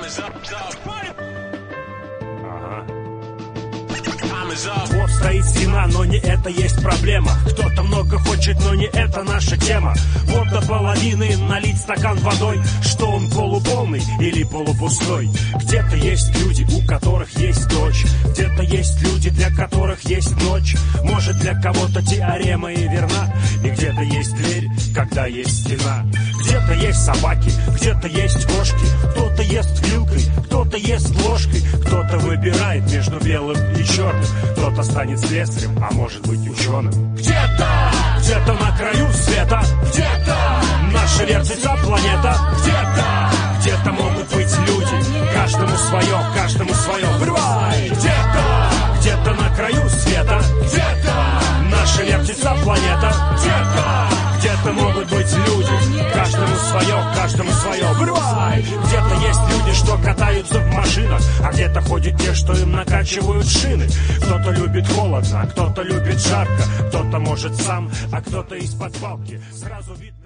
Вот стоит стена, но не это есть проблема. Кто-то много хочет, но не это наша тема. Вот до половины налить стакан водой, что он полуполный или полупустой. Где-то есть люди, у которых есть дочь. Где-то есть люди, для которых есть ночь. Может, для кого-то теорема и верна. И где-то есть дверь, когда есть стена. Где-то есть собаки, где-то есть кошки. Кто-то ест вилкой, кто-то ест ложкой. Кто-то выбирает между белым и черным. Кто-то станет слесарем, а может быть ученым. Где-то на краю света, где-то наша вертится планета. Где-то могут быть люди, каждому свое, врывай. Где-то на краю света, где-то наша вертится планета. Где-то могут быть люди, каждому свое, врывай. Где-то есть люди, что катаются в машинах, а где-то ходят те, что им накачивают шины. Кто-то любит холодно, а кто-то любит жарко. Кто-то может сам, а кто-то из-под палки. Сразу видно.